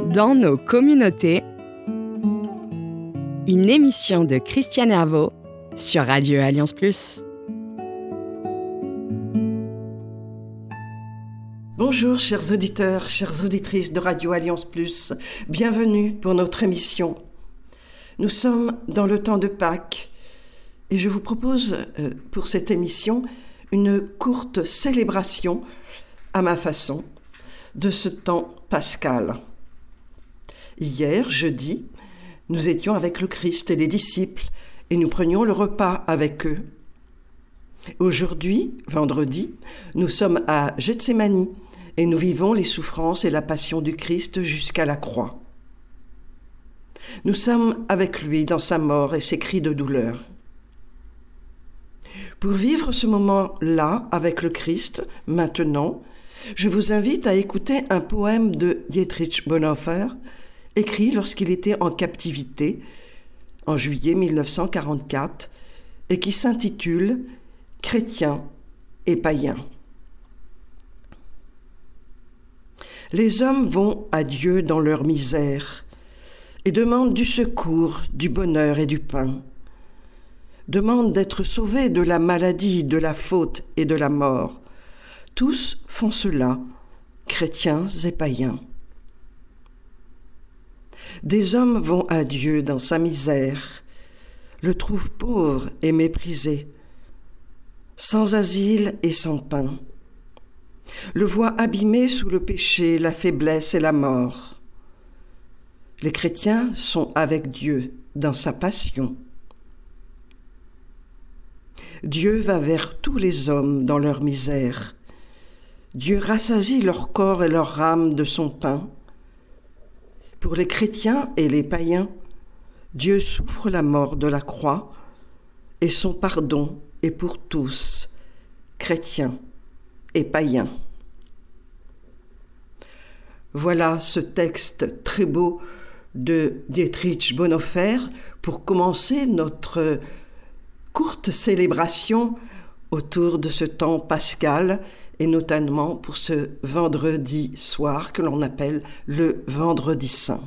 Dans nos communautés, une émission de Christiane Herveau sur Radio Alliance Plus. Bonjour chers auditeurs, chères auditrices de Radio Alliance Plus, bienvenue pour notre émission. Nous sommes dans le temps de Pâques et je vous propose pour cette émission une courte célébration, à ma façon, de ce temps pascal. Hier, jeudi, nous étions avec le Christ et les disciples et nous prenions le repas avec eux. Aujourd'hui, vendredi, nous sommes à Gethsémani et nous vivons les souffrances et la passion du Christ jusqu'à la croix. Nous sommes avec lui dans sa mort et ses cris de douleur. Pour vivre ce moment-là avec le Christ, maintenant, je vous invite à écouter un poème de Dietrich Bonhoeffer, écrit lorsqu'il était en captivité, en juillet 1944, et qui s'intitule « Chrétiens et païens ». Les hommes vont à Dieu dans leur misère et demandent du secours, du bonheur et du pain. Demandent d'être sauvés de la maladie, de la faute et de la mort. Tous font cela, chrétiens et païens. Des hommes vont à Dieu dans sa misère, le trouvent pauvre et méprisé, sans asile et sans pain. Le voient abîmé sous le péché, la faiblesse et la mort. Les chrétiens sont avec Dieu dans sa passion. Dieu va vers tous les hommes dans leur misère. Dieu rassasie leur corps et leur âme de son pain. Pour les chrétiens et les païens, Dieu souffre la mort de la croix et son pardon est pour tous, chrétiens et païens. Voilà ce texte très beau de Dietrich Bonhoeffer pour commencer notre courte célébration autour de ce temps pascal et notamment pour ce vendredi soir que l'on appelle le Vendredi Saint.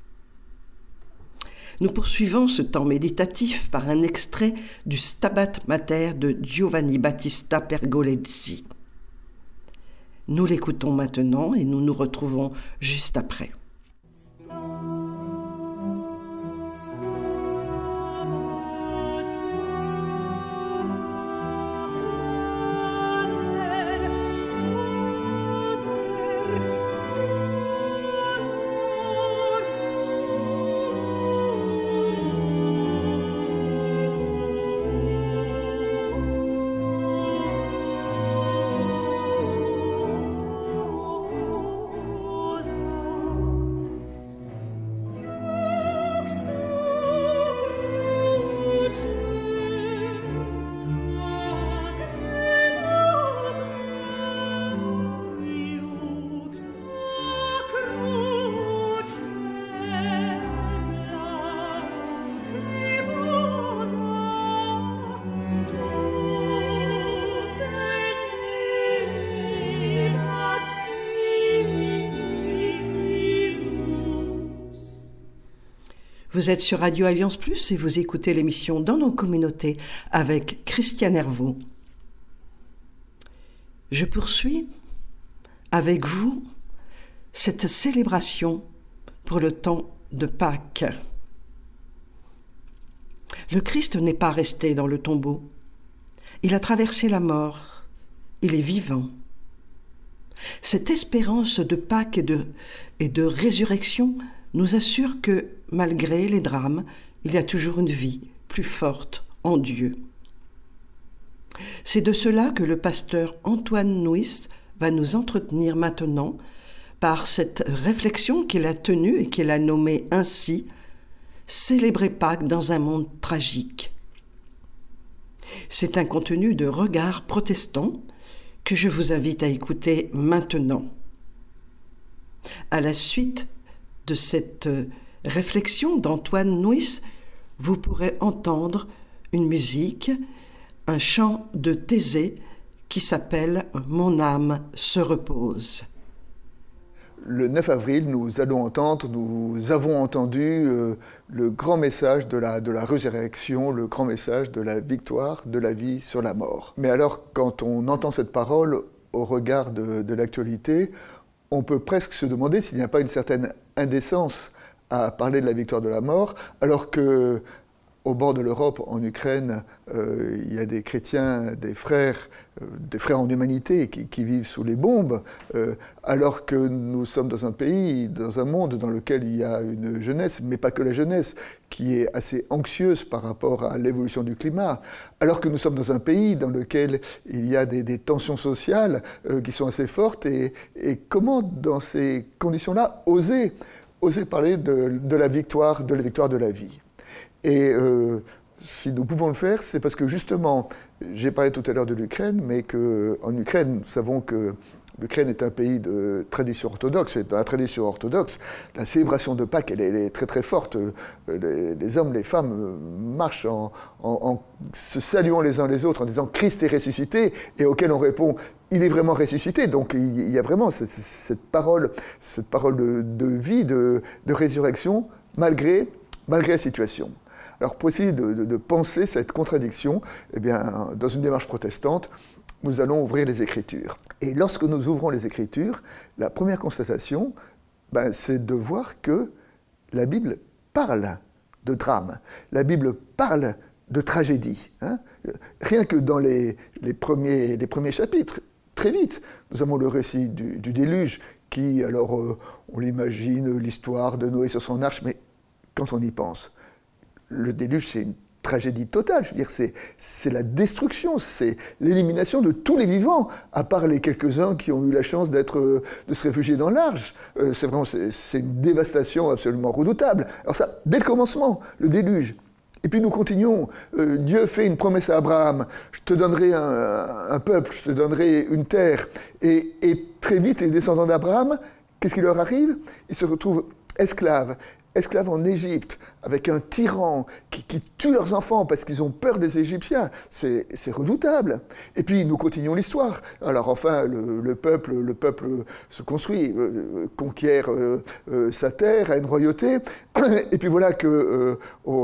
Nous poursuivons ce temps méditatif par un extrait du Stabat Mater de Giovanni Battista Pergolesi. Nous l'écoutons maintenant et nous nous retrouvons juste après. Vous êtes sur Radio Alliance Plus et vous écoutez l'émission Dans nos communautés avec Christiane Herveau. Je poursuis avec vous cette célébration pour le temps de Pâques. Le Christ n'est pas resté dans le tombeau. Il a traversé la mort. Il est vivant. Cette espérance de Pâques et de résurrection nous assure que, malgré les drames, il y a toujours une vie plus forte en Dieu. C'est de cela que le pasteur Antoine Nuis va nous entretenir maintenant par cette réflexion qu'il a tenue et qu'il a nommée ainsi « Célébrer Pâques dans un monde tragique ». C'est un contenu de regard protestant que je vous invite à écouter maintenant. À la suite de cette réflexion d'Antoine Nuis, vous pourrez entendre une musique, un chant de Thésée qui s'appelle « Mon âme se repose ». le 9 avril, nous avons entendu le grand message de la résurrection, le grand message de la victoire de la vie sur la mort. Mais alors, quand on entend cette parole au regard de l'actualité, on peut presque se demander s'il n'y a pas une certaine indécence à parler de la victoire de la mort, alors que au bord de l'Europe, en Ukraine, il y a des chrétiens, des frères en humanité qui vivent sous les bombes, alors que nous sommes dans un pays, dans un monde dans lequel il y a une jeunesse, mais pas que la jeunesse, qui est assez anxieuse par rapport à l'évolution du climat, alors que nous sommes dans un pays dans lequel il y a des tensions sociales qui sont assez fortes, et comment, dans ces conditions-là, oser parler de la victoire de la vie. Et si nous pouvons le faire, c'est parce que justement, j'ai parlé tout à l'heure de l'Ukraine, mais qu'en Ukraine, nous savons que l'Ukraine est un pays de tradition orthodoxe, et dans la tradition orthodoxe, la célébration de Pâques, elle est très très forte. Les hommes, les femmes marchent en se saluant les uns les autres, en disant « Christ est ressuscité », et auquel on répond « Il est vraiment ressuscité ». Donc il y a vraiment cette parole de vie, de résurrection, malgré la situation. Alors pour essayer de penser cette contradiction, eh bien, dans une démarche protestante, nous allons ouvrir les Écritures. Et lorsque nous ouvrons les Écritures, la première constatation, c'est de voir que la Bible parle de drame, la Bible parle de tragédie. Rien que dans les premiers chapitres, très vite, nous avons le récit du déluge qui, alors on l'imagine, l'histoire de Noé sur son arche, mais quand on y pense, le déluge, c'est une tragédie totale. Je veux dire, c'est la destruction, c'est l'élimination de tous les vivants, à part les quelques-uns qui ont eu la chance de se réfugier dans l'arche. C'est une dévastation absolument redoutable. Alors ça, dès le commencement, le déluge. Et puis nous continuons. Dieu fait une promesse à Abraham. Je te donnerai un peuple, je te donnerai une terre. Et très vite, les descendants d'Abraham, qu'est-ce qui leur arrive? Ils se retrouvent esclaves en Égypte, avec un tyran qui tue leurs enfants parce qu'ils ont peur des Égyptiens. C'est redoutable. Et puis, nous continuons l'histoire. Alors enfin, le peuple se construit, conquiert sa terre, a une royauté. Et puis voilà qu'au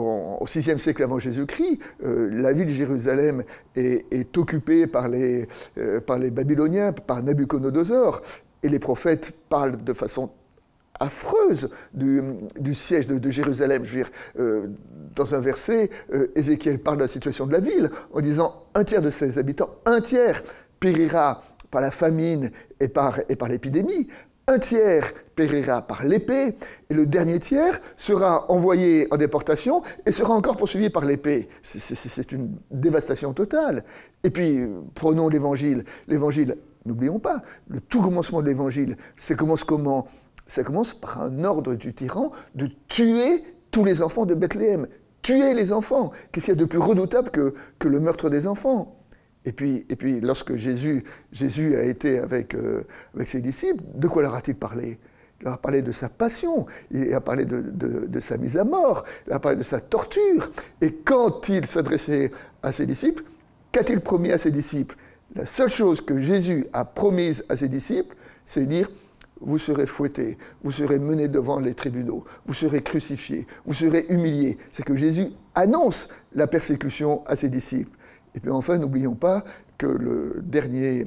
VIe siècle avant Jésus-Christ, la ville de Jérusalem est occupée par les Babyloniens, par Nabuchodonosor. Et les prophètes parlent de façon affreuse du siège de Jérusalem. Je veux dire, dans un verset, Ézéchiel parle de la situation de la ville en disant « Un tiers de ses habitants, un tiers périra par la famine et par l'épidémie, un tiers périra par l'épée, et le dernier tiers sera envoyé en déportation et sera encore poursuivi par l'épée. » C'est une dévastation totale. Et puis, prenons l'Évangile. L'Évangile, n'oublions pas, le tout commencement de l'Évangile, ça commence comment ? Ça commence par un ordre du tyran de tuer tous les enfants de Bethléem. Tuer les enfants. Qu'est-ce qu'il y a de plus redoutable que le meurtre des enfants ? Et puis, lorsque Jésus a été avec ses disciples, de quoi leur a-t-il parlé ? Il leur a parlé de sa passion, il a parlé de sa mise à mort, il a parlé de sa torture. Et quand il s'adressait à ses disciples, qu'a-t-il promis à ses disciples ? La seule chose que Jésus a promise à ses disciples, c'est de dire « Vous serez fouettés, vous serez menés devant les tribunaux, vous serez crucifiés, vous serez humiliés. » C'est que Jésus annonce la persécution à ses disciples. Et puis enfin, n'oublions pas que le dernier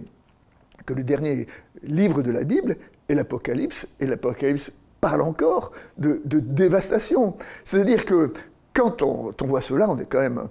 livre de la Bible est l'Apocalypse, et l'Apocalypse parle encore de dévastation. C'est-à-dire que quand on voit cela, on est quand même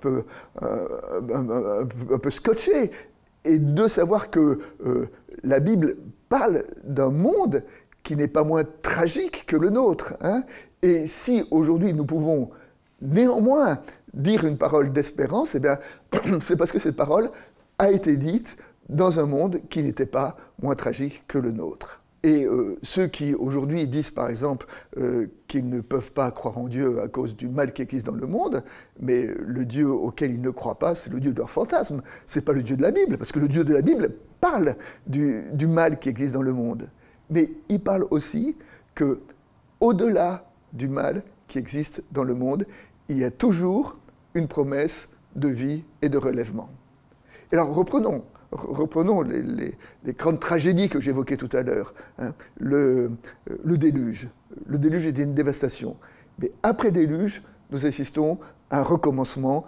un peu scotché, et de savoir que la Bible parle d'un monde qui n'est pas moins tragique que le nôtre. Et si aujourd'hui nous pouvons néanmoins dire une parole d'espérance, eh bien, c'est parce que cette parole a été dite dans un monde qui n'était pas moins tragique que le nôtre. Et ceux qui aujourd'hui disent par exemple qu'ils ne peuvent pas croire en Dieu à cause du mal qui existe dans le monde, mais le Dieu auquel ils ne croient pas, c'est le Dieu de leur fantasme, c'est pas le Dieu de la Bible, parce que le Dieu de la Bible parle du mal qui existe dans le monde. Mais il parle aussi que, au-delà du mal qui existe dans le monde, il y a toujours une promesse de vie et de relèvement. Et alors reprenons reprenons les grandes tragédies que j'évoquais tout à l'heure. Hein. Le déluge. Le déluge était une dévastation. Mais après le déluge, nous assistons à un recommencement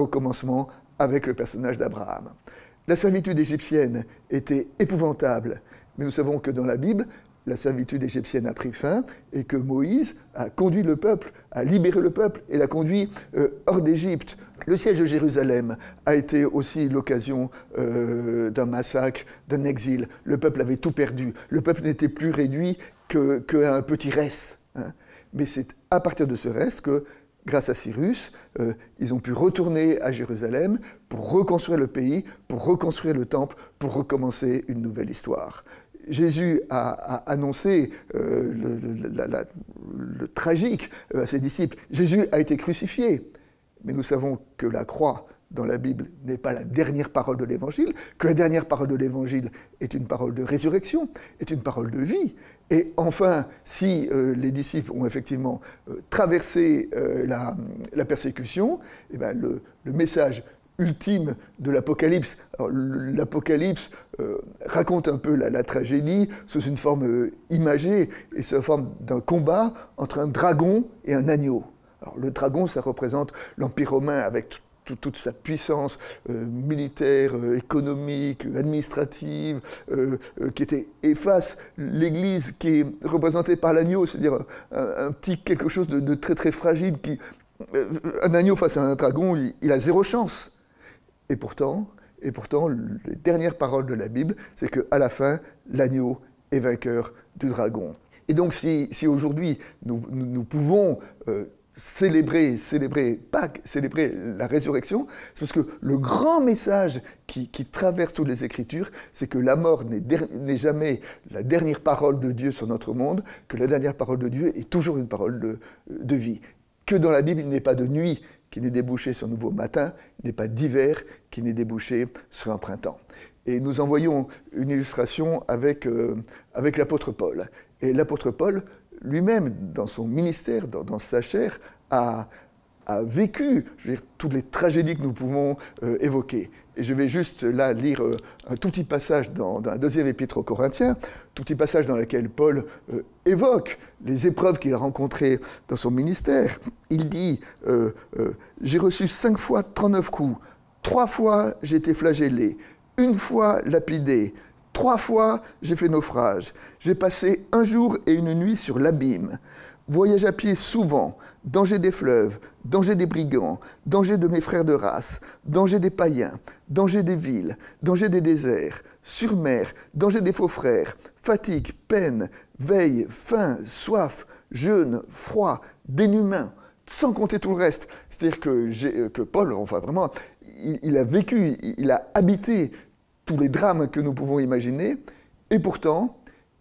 avec le personnage d'Abraham. La servitude égyptienne était épouvantable, mais nous savons que dans la Bible, la servitude égyptienne a pris fin et que Moïse a conduit le peuple, a libéré le peuple et l'a conduit hors d'Égypte. Le siège de Jérusalem a été aussi l'occasion d'un massacre, d'un exil. Le peuple avait tout perdu. Le peuple n'était plus réduit qu'à un petit reste. Hein. Mais c'est à partir de ce reste que, grâce à Cyrus, ils ont pu retourner à Jérusalem pour reconstruire le pays, pour reconstruire le temple, pour recommencer une nouvelle histoire. Jésus a annoncé le tragique à ses disciples. Jésus a été crucifié, mais nous savons que la croix dans la Bible n'est pas la dernière parole de l'Évangile, que la dernière parole de l'Évangile est une parole de résurrection, est une parole de vie. Et enfin, si les disciples ont effectivement traversé la persécution, eh bien le message ultime de l'Apocalypse. Alors, l'Apocalypse raconte un peu la tragédie sous une forme imagée et sous la forme d'un combat entre un dragon et un agneau. Alors, le dragon, ça représente l'Empire romain avec toute sa puissance militaire, économique, administrative, qui était, et face l'Église qui est représentée par l'agneau, c'est-à-dire un petit quelque chose de très très fragile, un agneau face à un dragon, il a zéro chance. Et pourtant, les dernières paroles de la Bible, c'est qu'à la fin, l'agneau est vainqueur du dragon. Et donc, si aujourd'hui, nous pouvons célébrer Pâques, célébrer la résurrection, c'est parce que le grand message qui traverse toutes les Écritures, c'est que la mort n'est jamais la dernière parole de Dieu sur notre monde, que la dernière parole de Dieu est toujours une parole de vie. Que dans la Bible, il n'est pas de nuit qui n'est débouché sur un nouveau matin, il n'est pas d'hiver qui n'est débouché sur un printemps. Et nous en voyons une illustration avec l'apôtre Paul. Et l'apôtre Paul, lui-même, dans son ministère, dans sa chair, a vécu, je veux dire, toutes les tragédies que nous pouvons évoquer. Et je vais juste là lire un tout petit passage dans la deuxième épître aux Corinthiens, tout petit passage dans lequel Paul évoque les épreuves qu'il a rencontrées dans son ministère. Il dit j'ai reçu 5 fois 39 coups, 3 fois j'ai été flagellé, 1 fois lapidé, 3 fois j'ai fait naufrage, j'ai passé 1 jour et 1 nuit sur l'abîme. Voyage à pied souvent, danger des fleuves, danger des brigands, danger de mes frères de race, danger des païens, danger des villes, danger des déserts, sur mer, danger des faux frères, fatigue, peine, veille, faim, soif, jeûne, froid, dénuement, sans compter tout le reste. C'est-à-dire que Paul, enfin vraiment, il a vécu, il a habité tous les drames que nous pouvons imaginer, et pourtant,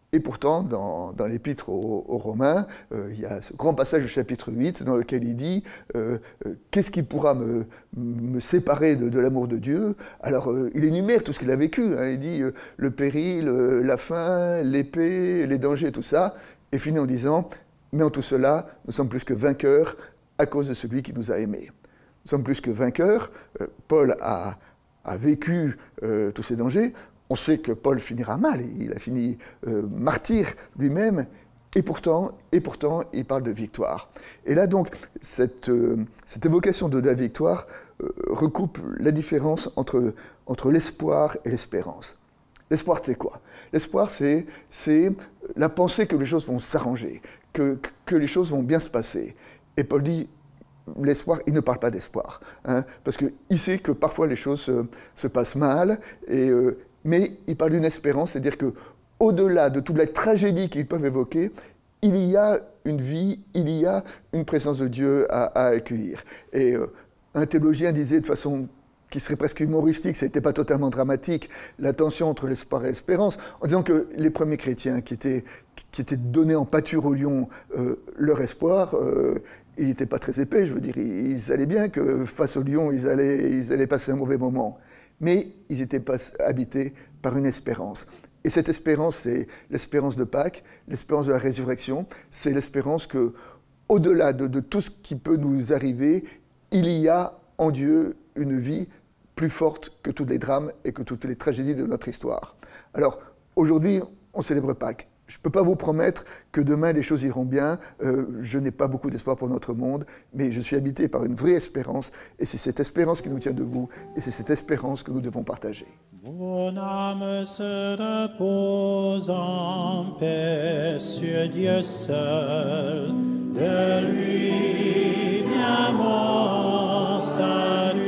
dans l'épître aux Romains, il y a ce grand passage du chapitre 8 dans lequel il dit qu'est-ce qui pourra me séparer de l'amour de Dieu? Alors, il énumère tout ce qu'il a vécu. Hein. Il dit le péril, la faim, l'épée, les dangers, tout ça. Et finit en disant mais en tout cela, nous sommes plus que vainqueurs à cause de celui qui nous a aimés. Nous sommes plus que vainqueurs. Paul a vécu tous ces dangers. On sait que Paul finira mal, il a fini martyr lui-même, et pourtant, il parle de victoire. Et là donc, cette évocation de la victoire recoupe la différence entre l'espoir et l'espérance. L'espoir, c'est quoi? L'espoir, c'est la pensée que les choses vont s'arranger, que les choses vont bien se passer. Et Paul dit, l'espoir, il ne parle pas d'espoir, hein, parce qu'il sait que parfois les choses se passent mal, mais il parle d'une espérance, c'est-à-dire qu'au-delà de toute la tragédie qu'ils peuvent évoquer, il y a une vie, il y a une présence de Dieu à accueillir. Et un théologien disait de façon qui serait presque humoristique, ça n'était pas totalement dramatique, la tension entre l'espoir et l'espérance, en disant que les premiers chrétiens qui étaient donnés en pâture aux lions leur espoir, il n'était pas très épais, je veux dire, ils allaient bien que face aux lions, ils allaient passer un mauvais moment. Mais ils étaient habités par une espérance. Et cette espérance, c'est l'espérance de Pâques, l'espérance de la résurrection, c'est l'espérance qu'au-delà de tout ce qui peut nous arriver, il y a en Dieu une vie plus forte que tous les drames et que toutes les tragédies de notre histoire. Alors, aujourd'hui, on célèbre Pâques. Je ne peux pas vous promettre que demain les choses iront bien, je n'ai pas beaucoup d'espoir pour notre monde, mais je suis habité par une vraie espérance, et c'est cette espérance qui nous tient debout, et c'est cette espérance que nous devons partager. Mon âme se repose en paix sur Dieu seul, de lui vient mon salut.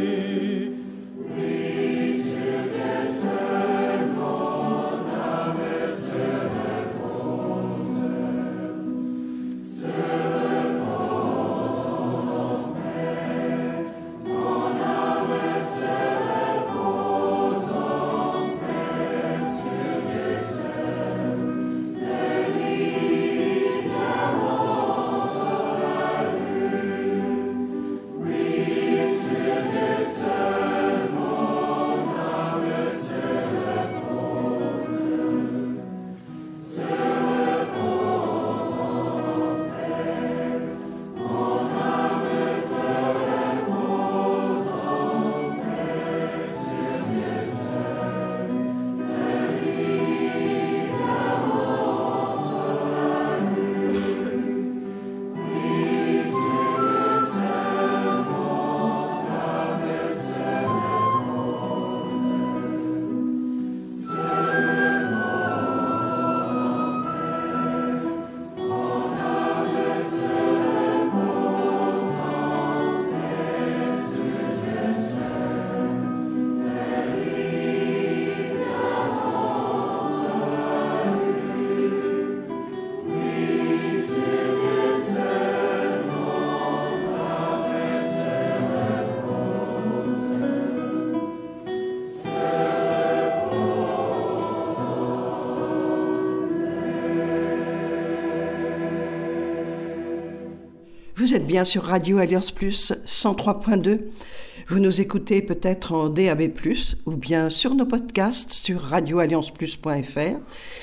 Vous êtes bien sur Radio Alliance Plus 103.2. Vous nous écoutez peut-être en DAB+, ou bien sur nos podcasts sur radioallianceplus.fr.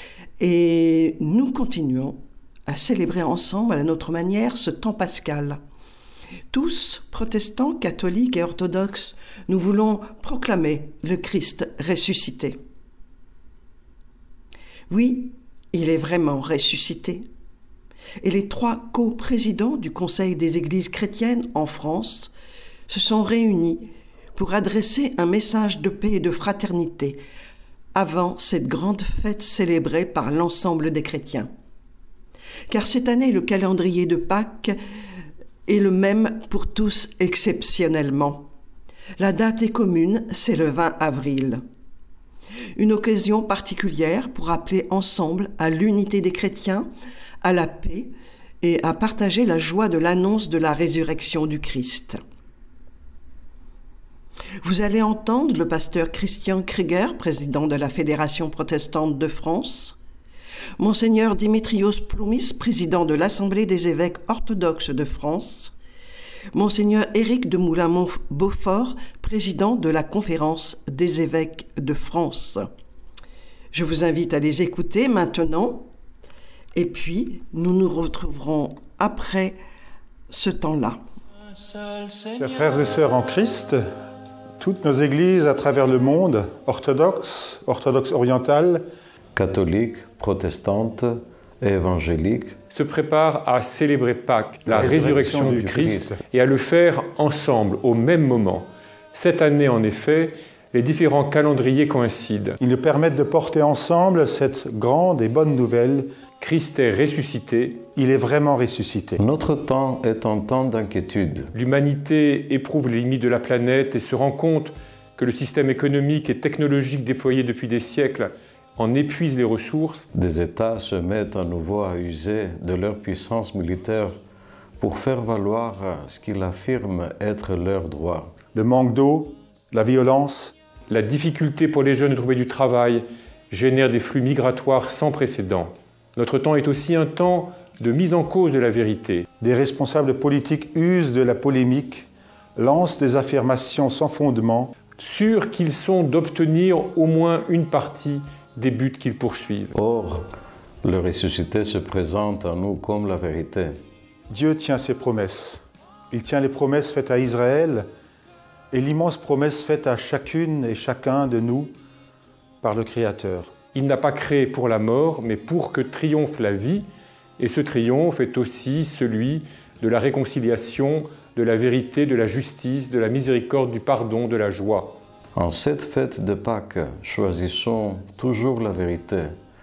Et nous continuons à célébrer ensemble, à notre manière, ce temps pascal. Tous, protestants, catholiques et orthodoxes, nous voulons proclamer le Christ ressuscité. Oui, il est vraiment ressuscité. Et les 3 co-présidents du Conseil des Églises chrétiennes en France se sont réunis pour adresser un message de paix et de fraternité avant cette grande fête célébrée par l'ensemble des chrétiens. Car cette année, le calendrier de Pâques est le même pour tous exceptionnellement. La date est commune, c'est le 20 avril. Une occasion particulière pour appeler ensemble à l'unité des chrétiens, à la paix et à partager la joie de l'annonce de la résurrection du Christ. Vous allez entendre le pasteur Christian Krieger, président de la Fédération protestante de France, Monseigneur Dimitrios Ploumis, président de l'Assemblée des évêques orthodoxes de France, Monseigneur Éric de Moulin-Beaufort, président de la Conférence des évêques de France. Je vous invite à les écouter maintenant. Et puis, nous nous retrouverons après ce temps-là. Chers frères et sœurs en Christ, toutes nos églises à travers le monde, orthodoxes orientales, catholiques, protestantes et évangéliques, se préparent à célébrer Pâques, la résurrection du Christ, et à le faire ensemble, au même moment. Cette année, en effet, les différents calendriers coïncident. Ils nous permettent de porter ensemble cette grande et bonne nouvelle. Christ est ressuscité. Il est vraiment ressuscité. Notre temps est un temps d'inquiétude. L'humanité éprouve les limites de la planète et se rend compte que le système économique et technologique déployé depuis des siècles en épuise les ressources. Des États se mettent à nouveau à user de leur puissance militaire pour faire valoir ce qu'ils affirment être leurs droits. Le manque d'eau, la violence, la difficulté pour les jeunes de trouver du travail génère des flux migratoires sans précédent. Notre temps est aussi un temps de mise en cause de la vérité. Des responsables politiques usent de la polémique, lancent des affirmations sans fondement, sûrs qu'ils sont d'obtenir au moins une partie des buts qu'ils poursuivent. Or, le ressuscité se présente à nous comme la vérité. Dieu tient ses promesses. Il tient les promesses faites à Israël est l'immense promesse faite à chacune et chacun de nous par le Créateur. Il n'a pas créé pour la mort, mais pour que triomphe la vie, et ce triomphe est aussi celui de la réconciliation, de la vérité, de la justice, de la miséricorde, du pardon, de la joie. En cette fête de Pâques, choisissons toujours la vérité,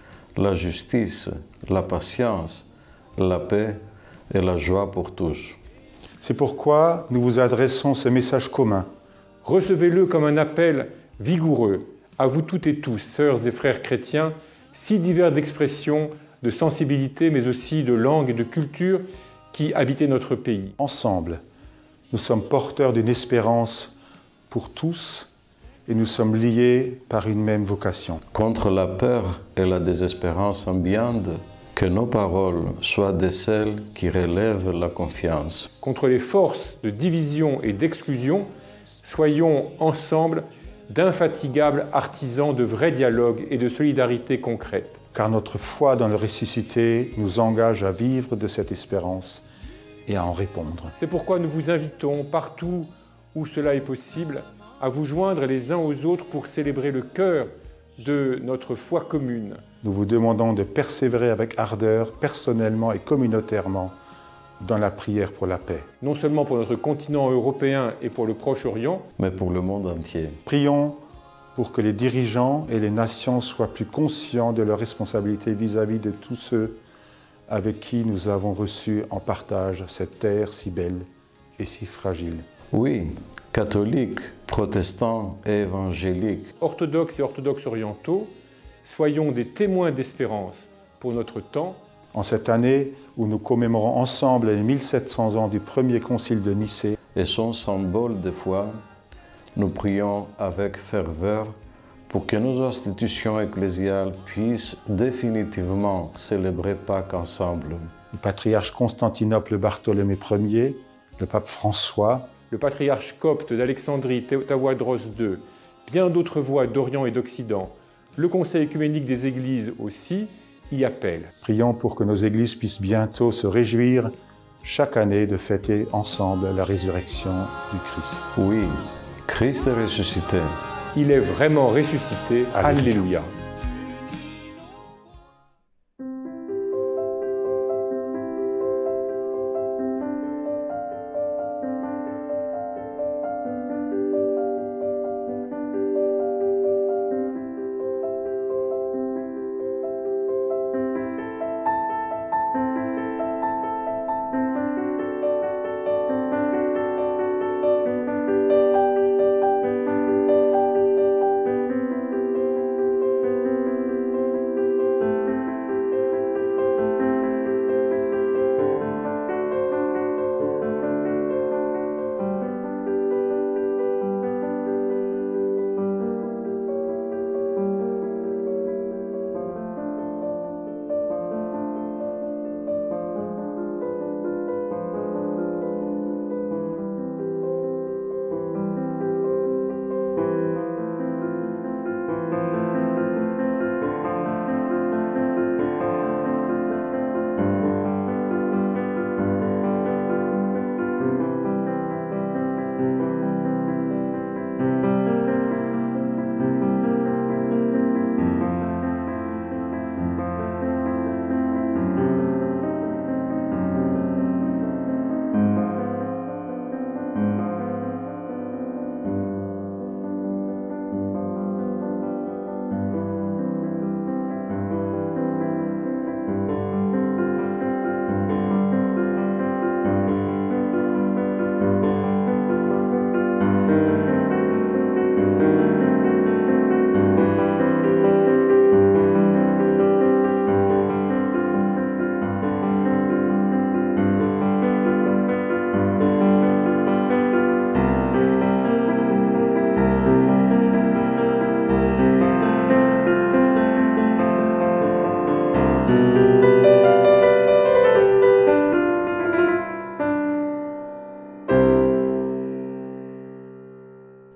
la justice, la patience, la paix et la joie pour tous. C'est pourquoi nous vous adressons ce message commun. Recevez-le comme un appel vigoureux à vous toutes et tous, sœurs et frères chrétiens, si divers d'expressions, de sensibilité, mais aussi de langue et de culture qui habitaient notre pays. Ensemble, nous sommes porteurs d'une espérance pour tous et nous sommes liés par une même vocation. Contre la peur et la désespérance ambiante, que nos paroles soient de celles qui relèvent la confiance. Contre les forces de division et d'exclusion, soyons ensemble d'infatigables artisans de vrais dialogues et de solidarité concrète. Car notre foi dans le ressuscité nous engage à vivre de cette espérance et à en répondre. C'est pourquoi nous vous invitons, partout où cela est possible, à vous joindre les uns aux autres pour célébrer le cœur de notre foi commune. Nous vous demandons de persévérer avec ardeur, personnellement et communautairement, dans la prière pour la paix. Non seulement pour notre continent européen et pour le Proche-Orient, mais pour le monde entier. Prions pour que les dirigeants et les nations soient plus conscients de leurs responsabilités vis-à-vis de tous ceux avec qui nous avons reçu en partage cette terre si belle et si fragile. Oui, catholiques, protestants et évangéliques, orthodoxes et orthodoxes orientaux, soyons des témoins d'espérance pour notre temps. En cette année où nous commémorons ensemble les 1700 ans du premier concile de Nicée et son symbole de foi, nous prions avec ferveur pour que nos institutions ecclésiales puissent définitivement célébrer Pâques ensemble. Le patriarche Constantinople Bartholomé Ier, le pape François, le patriarche copte d'Alexandrie Tawadros II, bien d'autres voix d'Orient et d'Occident, le Conseil œcuménique des Églises aussi, y appellent. Prions pour que nos églises puissent bientôt se réjouir chaque année de fêter ensemble la résurrection du Christ. Oui, Christ est ressuscité. Il est vraiment ressuscité. Alléluia.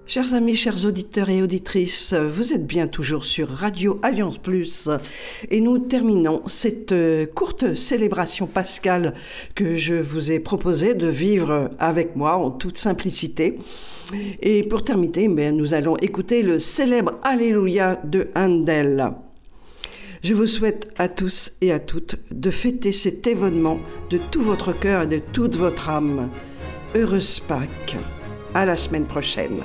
Chers amis, chers auditeurs et auditrices, vous êtes bien toujours sur Radio Alliance Plus et nous terminons cette courte célébration pascale que je vous ai proposé de vivre avec moi en toute simplicité. Et pour terminer, nous allons écouter le célèbre Alléluia de Handel. Je vous souhaite à tous et à toutes de fêter cet événement de tout votre cœur et de toute votre âme. Heureuse Pâques. À la semaine prochaine.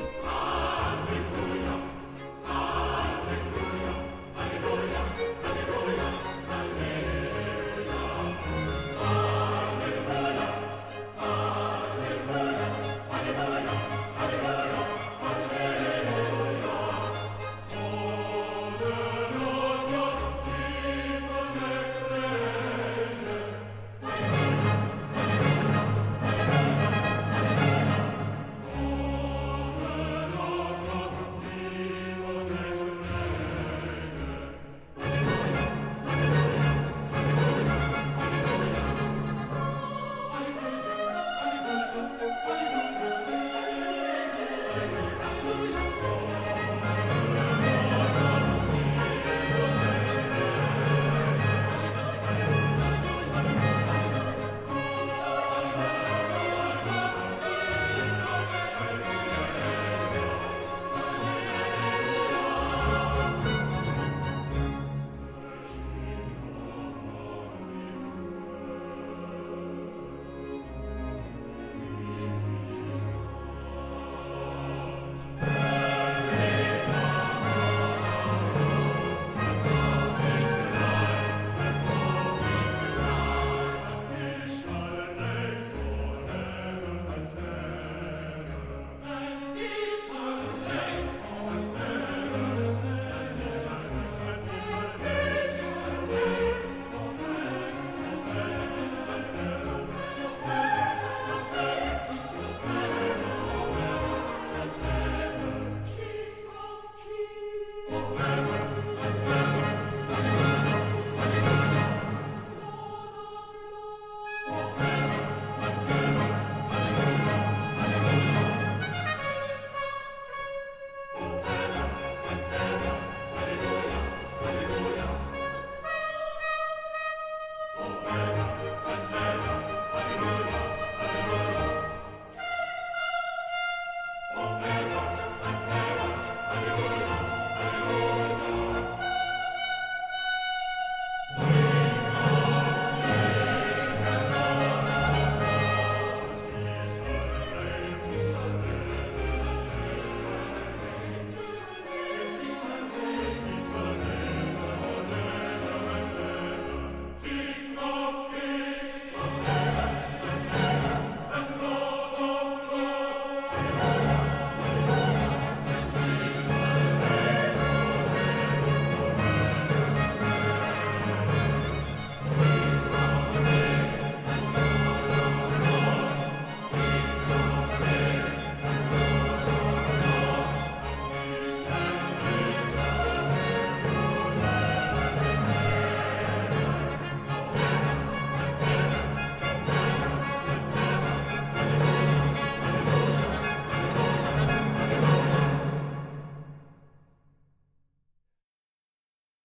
Oh,